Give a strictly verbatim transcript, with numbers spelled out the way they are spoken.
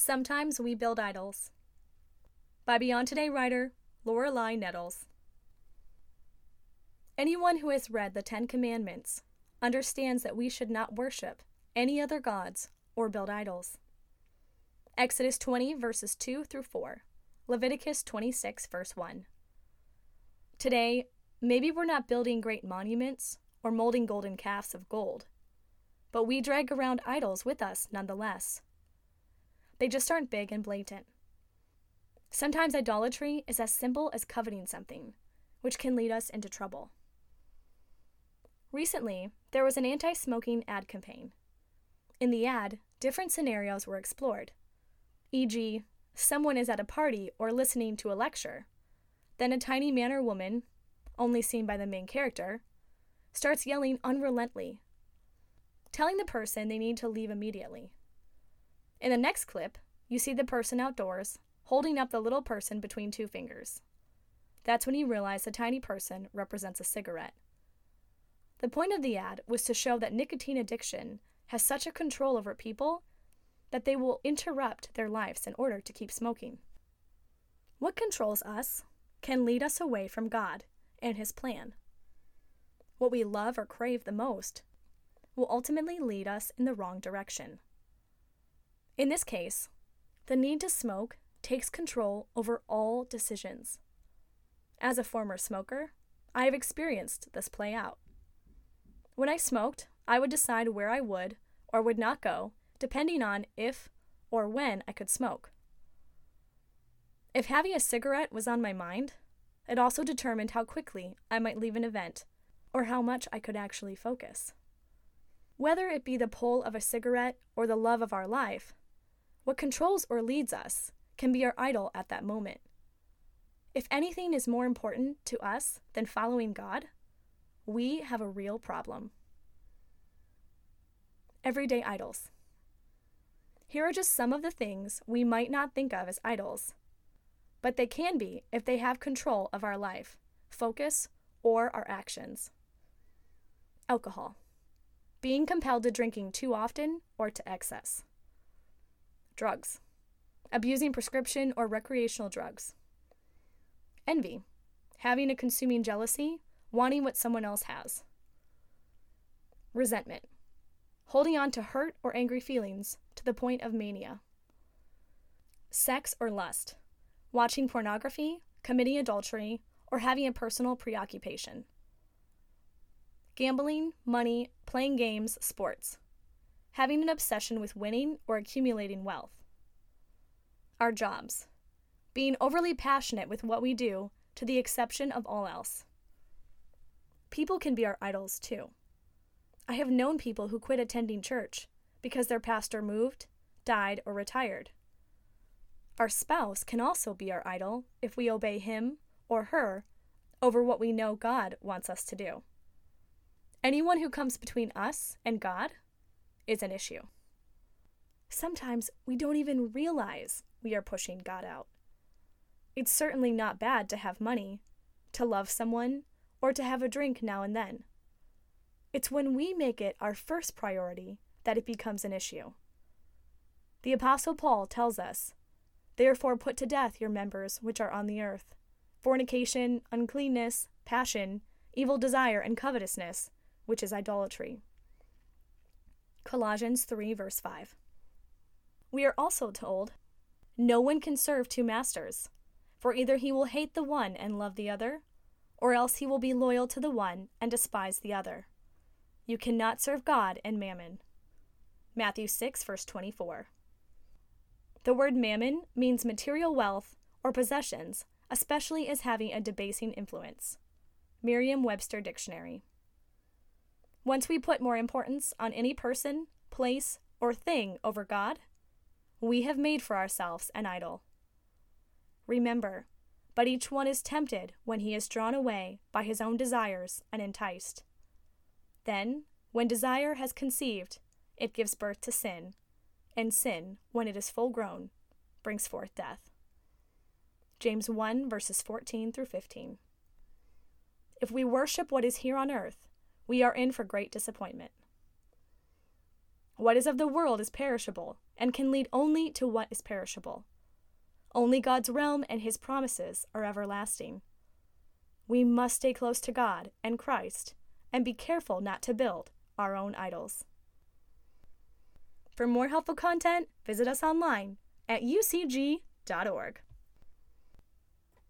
Sometimes We Build Idols by Beyond Today writer Lorelei Nettles. Anyone who has read the Ten Commandments understands that we should not worship any other gods or build idols. Exodus twenty verses two through four, Leviticus twenty-six verse one. Today, maybe we're not building great monuments or molding golden calves of gold, but we drag around idols with us nonetheless. They just aren't big and blatant. Sometimes idolatry is as simple as coveting something, which can lead us into trouble. Recently, there was an anti-smoking ad campaign. In the ad, different scenarios were explored, for example, someone is at a party or listening to a lecture. Then a tiny man or woman, only seen by the main character, starts yelling unrelentingly, telling the person they need to leave immediately. In the next clip, you see the person outdoors, holding up the little person between two fingers. That's when you realize the tiny person represents a cigarette. The point of the ad was to show that nicotine addiction has such a control over people that they will interrupt their lives in order to keep smoking. What controls us can lead us away from God and His plan. What we love or crave the most will ultimately lead us in the wrong direction. In this case, the need to smoke takes control over all decisions. As a former smoker, I have experienced this play out. When I smoked, I would decide where I would or would not go, depending on if or when I could smoke. If having a cigarette was on my mind, it also determined how quickly I might leave an event or how much I could actually focus. Whether it be the pull of a cigarette or the love of our life, what controls or leads us can be our idol at that moment. If anything is more important to us than following God, we have a real problem. Everyday idols. Here are just some of the things we might not think of as idols, but they can be if they have control of our life, focus, or our actions. Alcohol. Being compelled to drinking too often or to excess. Drugs. Abusing prescription or recreational drugs. Envy. Having a consuming jealousy, wanting what someone else has. Resentment. Holding on to hurt or angry feelings to the point of mania. Sex or lust. Watching pornography, committing adultery, or having a personal preoccupation. Gambling, money, playing games, sports. Having an obsession with winning or accumulating wealth. Our jobs. Being overly passionate with what we do to the exception of all else. People can be our idols too. I have known people who quit attending church because their pastor moved, died, or retired. Our spouse can also be our idol if we obey him or her over what we know God wants us to do. Anyone who comes between us and God is an issue. Sometimes we don't even realize we are pushing God out. It's certainly not bad to have money, to love someone, or to have a drink now and then. It's when we make it our first priority that it becomes an issue. The Apostle Paul tells us, "Therefore put to death your members which are on the earth, fornication, uncleanness, passion, evil desire, and covetousness, which is idolatry." Colossians three verse five. We are also told, "No one can serve two masters, for either he will hate the one and love the other, or else he will be loyal to the one and despise the other. You cannot serve God and mammon." Matthew six verse twenty-four. The word mammon means material wealth or possessions, especially as having a debasing influence. Merriam-Webster Dictionary. Once we put more importance on any person, place, or thing over God, we have made for ourselves an idol. Remember, but each one is tempted when he is drawn away by his own desires and enticed. Then, when desire has conceived, it gives birth to sin, and sin, when it is full grown, brings forth death. James one verses fourteen through fifteen. If we worship what is here on earth, we are in for great disappointment. What is of the world is perishable, and can lead only to what is perishable. Only God's realm and his promises are everlasting. We must stay close to God and Christ and be careful not to build our own idols. For more helpful content, visit us online at u c g dot org.